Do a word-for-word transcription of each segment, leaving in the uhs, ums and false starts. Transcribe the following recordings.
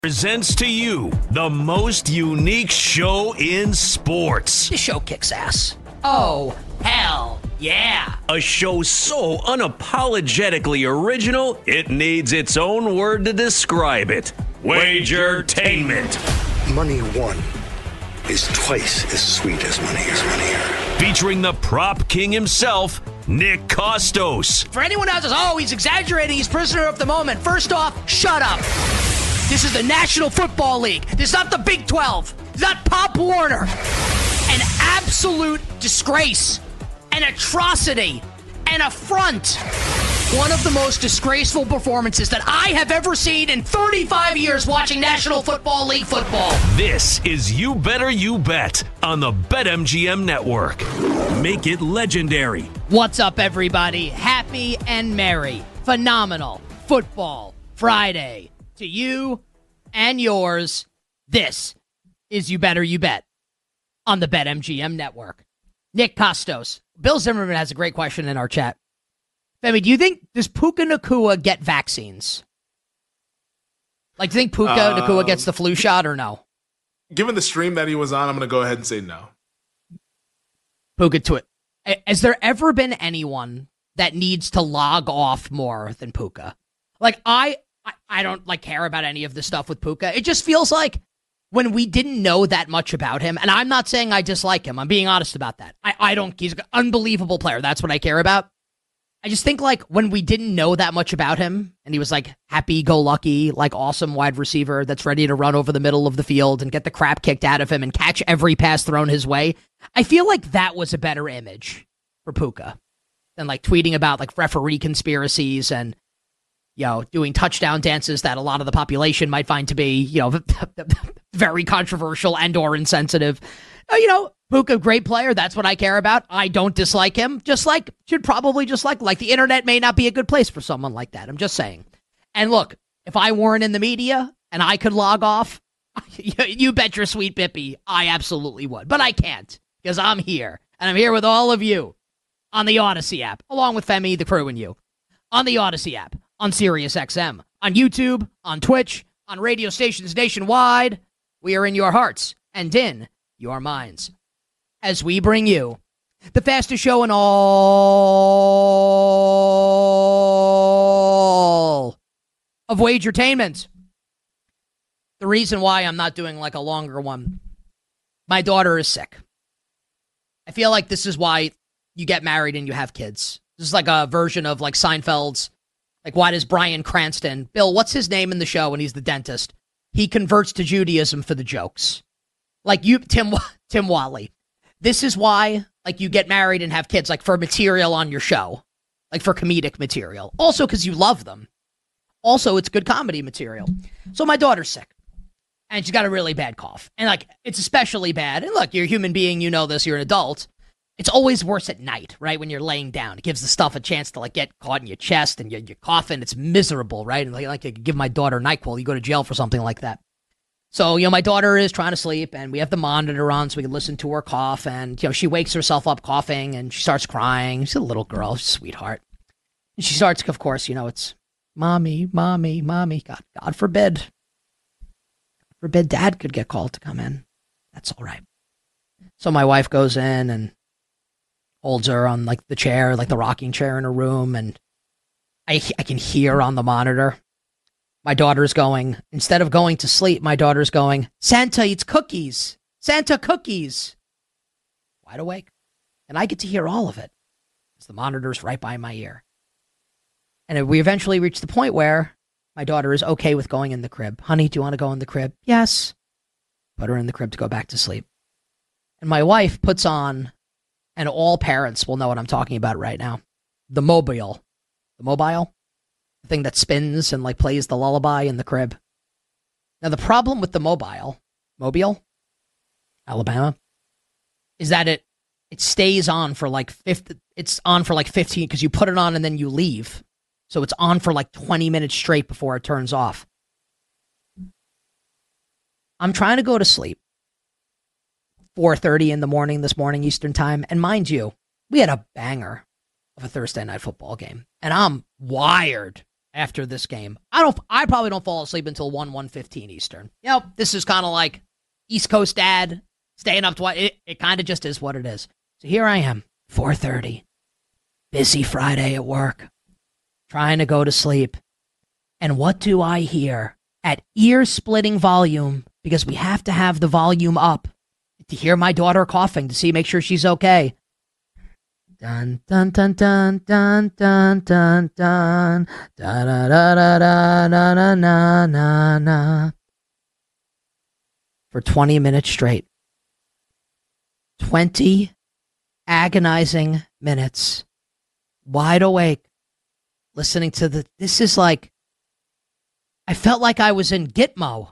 Presents to you the most unique show in sports. This show kicks ass. Oh, hell yeah. A show so unapologetically original, it needs its own word to describe it. Wagertainment. Money won is twice as sweet as money is money earned. Featuring the prop king himself, Nick Kostos. For anyone else says, oh, he's exaggerating, he's prisoner of the moment. First off, shut up. This is the National Football League. This is not the Big twelve. It's not Pop Warner. An absolute disgrace, an atrocity, an affront. One of the most disgraceful performances that I have ever seen in thirty-five years watching National Football League football. This is You Better You Bet on the BetMGM Network. Make it legendary. What's up, everybody? Happy and merry, phenomenal Football Friday to you and yours. This is You Better You Bet on the BetMGM Network. Nick Kostos. Bill Zimmerman has a great question in our chat. Femi, do you think, does Puka Nacua get vaccines? Like, do you think Puka um, Nacua gets the flu shot or no? Given the stream that he was on, I'm going to go ahead and say no. Puka to it. Has there ever been anyone that needs to log off more than Puka? Like, I... I, I don't like care about any of this stuff with Puka. It just feels like when we didn't know that much about him, and I'm not saying I dislike him. I'm being honest about that. I, I don't, he's an unbelievable player. That's what I care about. I just think like when we didn't know that much about him and he was like happy-go-lucky, like awesome wide receiver that's ready to run over the middle of the field and get the crap kicked out of him and catch every pass thrown his way. I feel like that was a better image for Puka than like tweeting about like referee conspiracies and you know, doing touchdown dances that a lot of the population might find to be, you know, very controversial and or insensitive. You know, Puka, great player. That's what I care about. I don't dislike him. Just like, should probably just like, like the internet may not be a good place for someone like that. I'm just saying. And look, if I weren't in the media and I could log off, you bet your sweet Bippy, I absolutely would. But I can't because I'm here. And I'm here with all of you on the Odyssey app, along with Femi, the crew, and you. On the Odyssey app. On Sirius X M, on YouTube, on Twitch, on radio stations nationwide. We are in your hearts and in your minds as we bring you the fastest show in all of wagertainment. The reason why I'm not doing like a longer one, my daughter is sick. I feel like this is why you get married and you have kids. This is like a version of like Seinfeld's. Like, why does Bryan Cranston, Bill, what's his name in the show when he's the dentist? He converts to Judaism for the jokes. Like you, Tim, Tim Wally. This is why, like, you get married and have kids, like, for material on your show. Like, for comedic material. Also, because you love them. Also, it's good comedy material. So my daughter's sick. And she's got a really bad cough. And, like, it's especially bad. And look, you're a human being, you know this, you're an adult. It's always worse at night, right, when you're laying down. It gives the stuff a chance to, like, get caught in your chest and you're, you're coughing. It's miserable, right? And, like, like, I could give my daughter NyQuil. You go to jail for something like that. So, you know, my daughter is trying to sleep, and we have the monitor on so we can listen to her cough. And, you know, she wakes herself up coughing, and she starts crying. She's a little girl, she's a sweetheart. And she starts, of course, you know, it's, mommy, mommy, mommy. God, God forbid. God forbid Dad could get called to come in. That's all right. So my wife goes in and holds her on, like, the chair, like the rocking chair in her room, and I, I can hear on the monitor. My daughter's going, instead of going to sleep, my daughter's going, Santa eats cookies. Santa cookies. Wide awake. And I get to hear all of it because the monitor's right by my ear. And we eventually reach the point where my daughter is okay with going in the crib. Honey, do you want to go in the crib? Yes. Put her in the crib to go back to sleep. And my wife puts on, and all parents will know what I'm talking about right now, the mobile. The mobile? The thing that spins and, like, plays the lullaby in the crib. Now, the problem with the mobile, Mobile, Alabama, is that it it stays on for, like, fifty, it's on for, like, fifteen, because you put it on and then you leave. So it's on for, like, twenty minutes straight before it turns off. I'm trying to go to sleep. four thirty in the morning this morning, Eastern time. And mind you, we had a banger of a Thursday night football game. And I'm wired. after this game. I don't. I probably don't fall asleep until one, one fifteen Eastern. You know, this is kind of like East Coast dad staying up to what it, it kind of just is what it is. So here I am, four thirty, busy Friday at work, trying to go to sleep. And what do I hear at ear-splitting volume, because we have to have the volume up to hear my daughter coughing to see, make sure she's okay. Dun dun dun dun dun dun dun dun da da da da da da na na na na for twenty minutes straight. Twenty agonizing minutes, wide awake, listening to the. This is like. I felt like I was in Gitmo.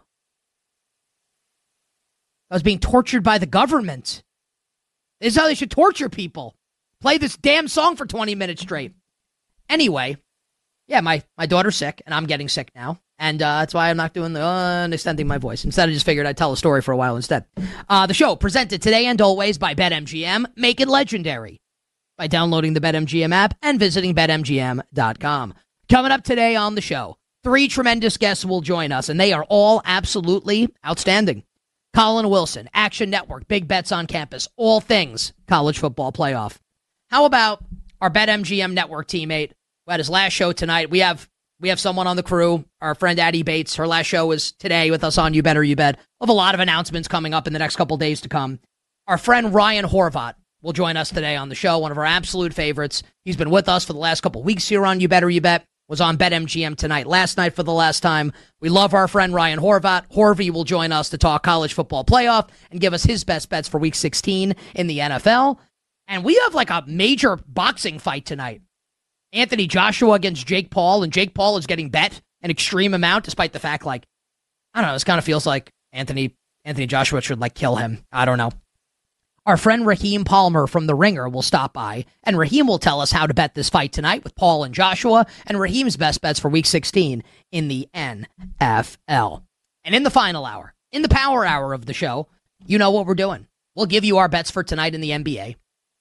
I was being tortured by the government. This is how they should torture people. Play this damn song for twenty minutes straight. Anyway, yeah, my, my daughter's sick, and I'm getting sick now. And uh, that's why I'm not doing the uh, extending my voice. Instead, I just figured I'd tell a story for a while instead. Uh, the show presented today and always by BetMGM. Make it legendary by downloading the BetMGM app and visiting Bet M G M dot com. Coming up today on the show, three tremendous guests will join us, and they are all absolutely outstanding. Colin Wilson, Action Network, Big Bets on Campus, all things college football playoff. How about our BetMGM Network teammate who had his last show tonight? We have we have someone on the crew, our friend Addie Bates. Her last show was today with us on You Better You Bet. We'll have a lot of announcements coming up in the next couple days to come. Our friend Ryan Horvat will join us today on the show, one of our absolute favorites. He's been with us for the last couple weeks here on You Better You Bet. Was on BetMGM tonight, last night for the last time. We love our friend Ryan Horvat. Horvey will join us to talk college football playoff and give us his best bets for week sixteen in the N F L. And we have like a major boxing fight tonight. Anthony Joshua against Jake Paul, and Jake Paul is getting bet an extreme amount, despite the fact, like, I don't know, this kind of feels like Anthony Anthony Joshua should, like, kill him. I don't know. Our friend Raheem Palmer from The Ringer will stop by, and Raheem will tell us how to bet this fight tonight with Paul and Joshua, and Raheem's best bets for week sixteen in the N F L. And in the final hour, in the power hour of the show, you know what we're doing. We'll give you our bets for tonight in the N B A.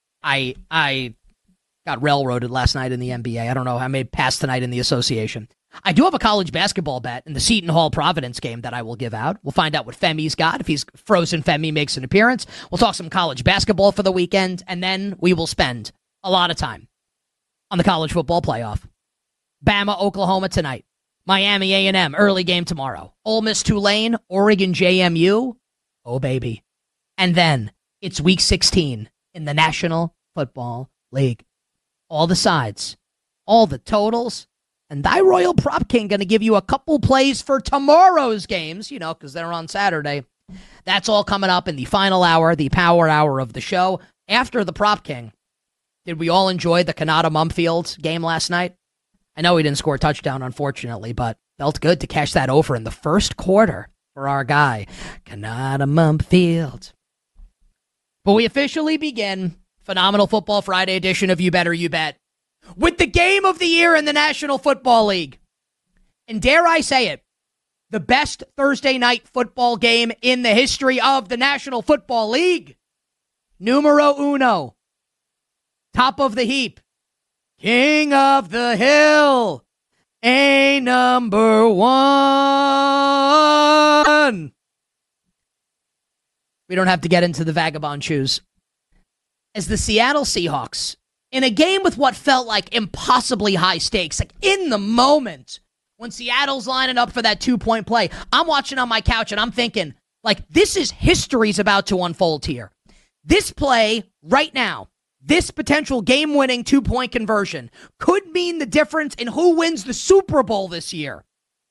I I got railroaded last night in the N B A. I don't know. I made pass tonight in the association. I do have a college basketball bet in the Seton Hall Providence game that I will give out. We'll find out what Femi's got. If he's frozen, Femi makes an appearance. We'll talk some college basketball for the weekend, and then we will spend a lot of time on the college football playoff. Bama, Oklahoma tonight. Miami A and M, early game tomorrow. Ole Miss, Tulane, Oregon, J M U. Oh, baby. And then it's week sixteen in the National Football League. All the sides, all the totals, and thy Royal Prop King going to give you a couple plays for tomorrow's games, you know, because they're on Saturday. That's all coming up in the final hour, the power hour of the show. After the Prop King, did we all enjoy the Kanata Mumfield game last night? I know he didn't score a touchdown, unfortunately, but felt good to cash that over in the first quarter for our guy, Kanata Mumfield. But we officially begin Phenomenal Football Friday edition of You Better You Bet with the game of the year in the National Football League. And dare I say it, the best Thursday night football game in the history of the National Football League. Numero uno. Top of the heap. King of the hill. A number one. We don't have to get into the vagabond shoes. As the Seattle Seahawks, in a game with what felt like impossibly high stakes, like in the moment, when Seattle's lining up for that two-point play, I'm watching on my couch and I'm thinking, like, this is history's about to unfold here. This play right now, this potential game-winning two-point conversion could mean the difference in who wins the Super Bowl this year.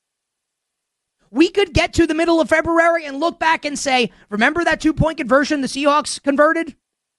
We could get to the middle of February and look back and say, remember that two-point conversion the Seahawks converted?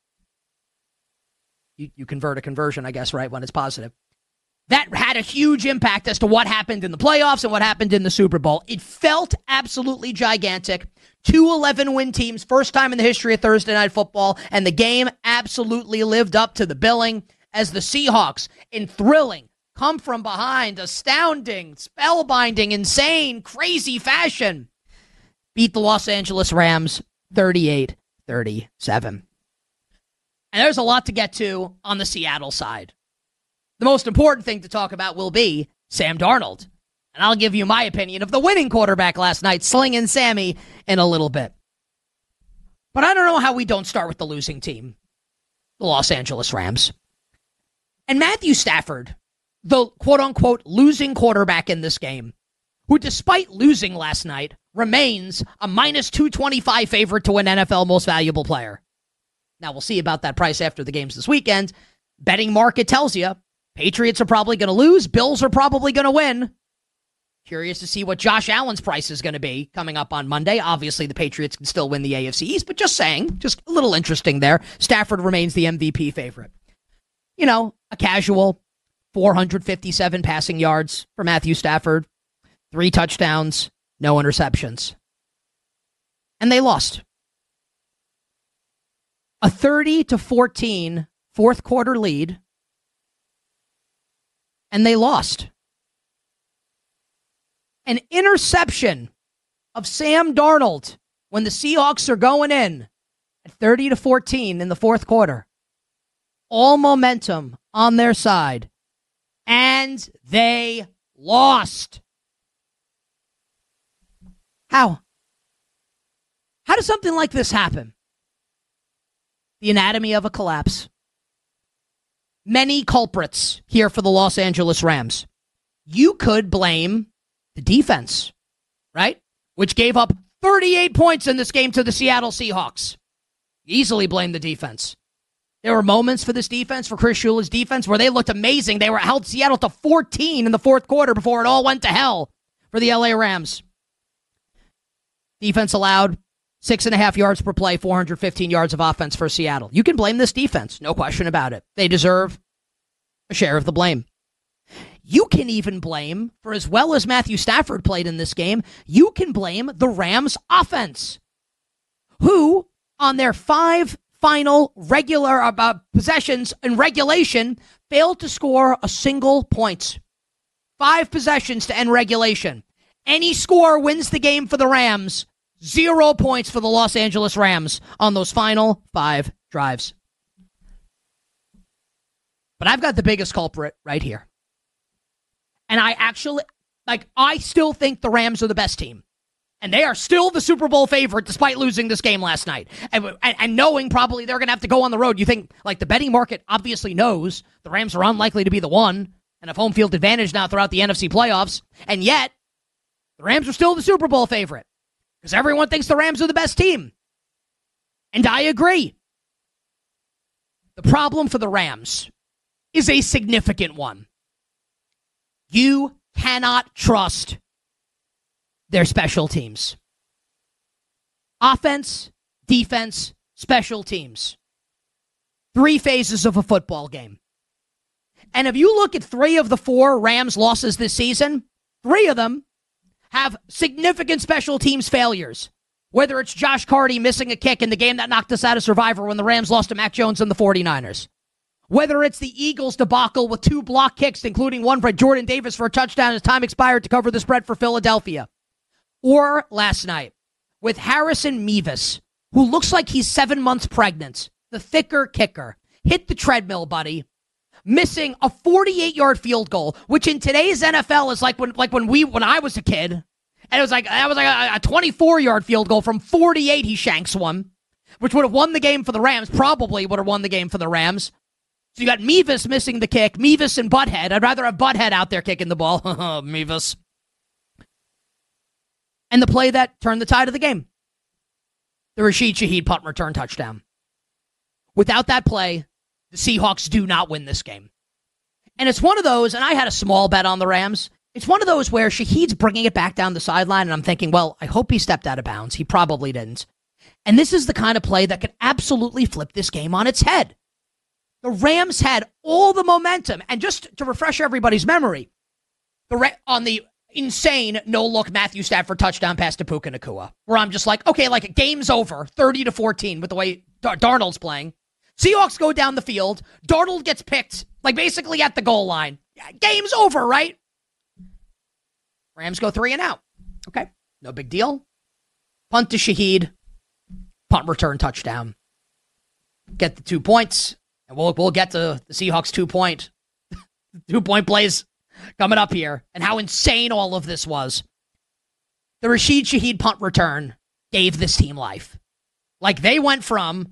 You, you convert a conversion, I guess, right, when it's positive. That had a huge impact as to what happened in the playoffs and what happened in the Super Bowl. It felt absolutely gigantic. Two eleven-win teams, first time in the history of Thursday Night Football, and the game absolutely lived up to the billing as the Seahawks, in thrilling, come from behind, astounding, spellbinding, insane, crazy fashion, beat the Los Angeles Rams thirty-eight thirty-seven. And there's a lot to get to on the Seattle side. The most important thing to talk about will be Sam Darnold. And I'll give you my opinion of the winning quarterback last night, Slinging Sammy, in a little bit. But I don't know how we don't start with the losing team, the Los Angeles Rams. And Matthew Stafford, the quote-unquote losing quarterback in this game, who despite losing last night, remains a minus two twenty-five favorite to win N F L Most Valuable Player. Now, we'll see about that price after the games this weekend. Betting market tells you Patriots are probably going to lose. Bills are probably going to win. Curious to see what Josh Allen's price is going to be coming up on Monday. Obviously, the Patriots can still win the A F C East, but just saying, just a little interesting there. Stafford remains the M V P favorite. You know, a casual four hundred fifty-seven passing yards for Matthew Stafford, three touchdowns, no interceptions. And they lost. A thirty to fourteen fourth quarter lead, and they lost. An interception of Sam Darnold when the Seahawks are going in at thirty to fourteen in the fourth quarter. All momentum on their side. And they lost. How? How does something like this happen? The anatomy of a collapse. Many culprits here for the Los Angeles Rams. You could blame the defense, right? Which gave up thirty-eight points in this game to the Seattle Seahawks. Easily blame the defense. There were moments for this defense, for Chris Shula's defense, where they looked amazing. They were held Seattle to fourteen in the fourth quarter before it all went to hell for the L A Rams. Defense allowed six and a half yards per play, four hundred fifteen yards of offense for Seattle. You can blame this defense, no question about it. They deserve a share of the blame. You can even blame, for as well as Matthew Stafford played in this game, you can blame the Rams offense, who on their five final regular uh, possessions in regulation failed to score a single point. Five possessions to end regulation. Any score wins the game for the Rams. Zero points for the Los Angeles Rams on those final five drives. But I've got the biggest culprit right here. And I actually, like, I still think the Rams are the best team. And they are still the Super Bowl favorite despite losing this game last night. And, and, and knowing probably they're going to have to go on the road. You think, like, the betting market obviously knows the Rams are unlikely to be the one and have home field advantage now throughout the N F C playoffs. And yet, the Rams are still the Super Bowl favorite because everyone thinks the Rams are the best team. And I agree. The problem for the Rams is a significant one. You cannot trust their special teams. Offense, defense, special teams. Three phases of a football game. And if you look at three of the four Rams losses this season, three of them have significant special teams failures. Whether it's Josh Carty missing a kick in the game that knocked us out of Survivor when the Rams lost to Mac Jones and the forty-niners. Whether it's the Eagles debacle with two block kicks, including one for Jordan Davis for a touchdown as time expired to cover the spread for Philadelphia. Or last night with Harrison Mevis, who looks like he's seven months pregnant, the thicker kicker, hit the treadmill, buddy, missing a forty-eight-yard field goal, which in today's N F L is like when like when we when I was a kid, and it was like that was like a, a twenty-four-yard field goal from forty-eight. He shanks one, which would have won the game for the Rams. Probably would have won the game for the Rams. So you got Mevis missing the kick, Mevis and Butthead. I'd rather have Butthead out there kicking the ball. Mevis. And the play that turned the tide of the game. The Rashid Shaheed punt return touchdown. Without that play, the Seahawks do not win this game. And it's one of those, and I had a small bet on the Rams. It's one of those where Shaheed's bringing it back down the sideline, and I'm thinking, well, I hope he stepped out of bounds. He probably didn't. And this is the kind of play that could absolutely flip this game on its head. The Rams had all the momentum. And just to refresh everybody's memory, the Ra- on the insane no-look Matthew Stafford touchdown pass to Puka Nacua, where I'm just like, okay, like game's over, thirty to fourteen with the way Dar- Darnold's playing. Seahawks go down the field. Darnold gets picked, like basically at the goal line. Game's over, right? Rams go three and out. Okay, no big deal. Punt to Shaheed. Punt return touchdown. Get the two points. And we'll we'll get to the Seahawks two-point two-point plays coming up here and how insane all of this was. The Rashid Shaheed punt return gave this team life. Like, they went from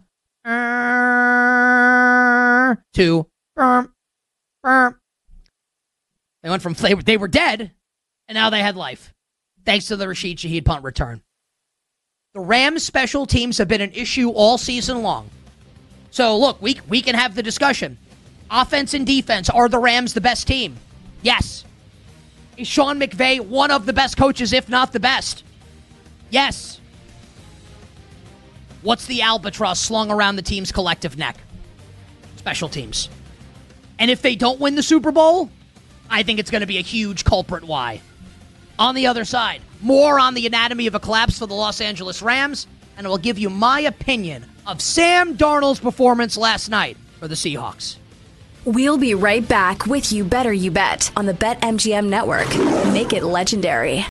uh, to uh, uh. They went from they, they were dead, and now they had life, thanks to the Rashid Shaheed punt return. The Rams' special teams have been an issue all season long. So, look, we we can have the discussion. Offense and defense, are the Rams the best team? Yes. Is Sean McVay one of the best coaches, if not the best? Yes. What's the albatross slung around the team's collective neck? Special teams. And if they don't win the Super Bowl, I think it's going to be a huge culprit why. On the other side, more on the anatomy of a collapse for the Los Angeles Rams, and I will give you my opinion of Sam Darnold's performance last night for the Seahawks. We'll be right back with You Better You Bet on the BetMGM Network. Make it legendary.